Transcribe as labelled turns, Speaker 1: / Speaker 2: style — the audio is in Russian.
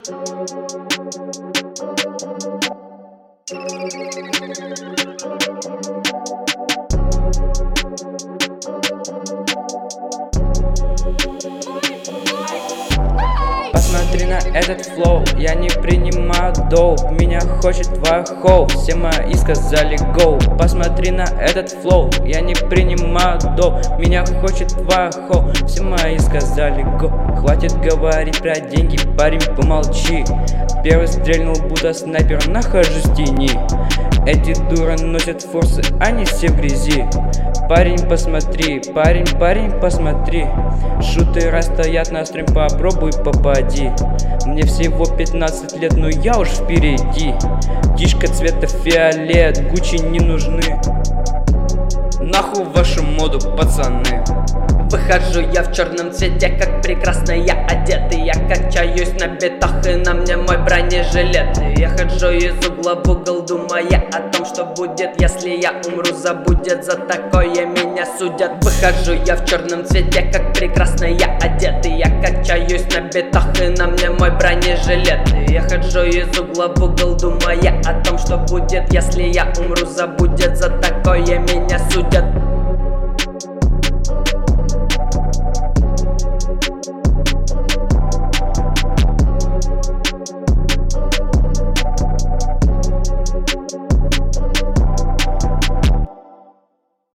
Speaker 1: Посмотри на этот флоу, я не принимаю доуп. Меня хочет твоя хоу, все мои сказали гоу. Посмотри на этот флоу, я не принимаю доуп. Меня хочет твоя хоу, все мои сказали го. Хватит говорить про деньги, парень, помолчи. Первый стрельнул, будто снайпер, нахожусь в тени. Эти дуры носят форсы, они все в грязи. Парень, посмотри, парень, посмотри. Шутеры стоят на стрим, попробуй попади. Мне всего 15 лет, но я уж впереди. Дишка цвета фиолет, Гуччи не нужны. Нахуй вашу моду, пацаны.
Speaker 2: Выхожу я в черном цвете, как прекрасно я одет. И я качаюсь на битах, и на мне мой бронежилет. И я хожу из угла в угол, думая о том, что будет, если я умру. Забудет, за такое меня судят. Выхожу я в черном цвете, как прекрасно я одет. И я качаюсь на битах, и на мне мой бронежилет. И я хожу из угла в угол, думая о том, что будет, если я умру. Забудет, за такое меня судят.